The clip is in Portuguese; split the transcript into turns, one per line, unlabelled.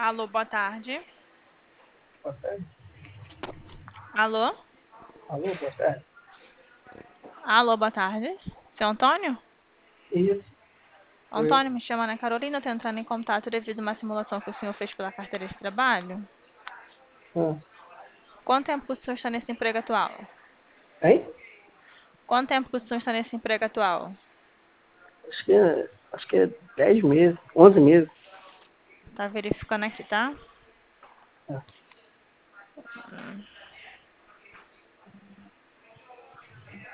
Alô, boa tarde.
Boa tarde.
Alô?
Alô, boa tarde.
Alô, boa tarde. Seu Antônio?
Isso, sou eu.
Antônio, me chama Ana Carolina, estou entrando em contato devido a uma simulação que o senhor fez pela carteira de trabalho.
Ah,
Quanto tempo que o senhor está nesse emprego atual?
hein?
Quanto tempo que o senhor está nesse emprego atual?
Acho que é 10 meses, 11 meses.
Tá verificando aqui, tá?
Ah,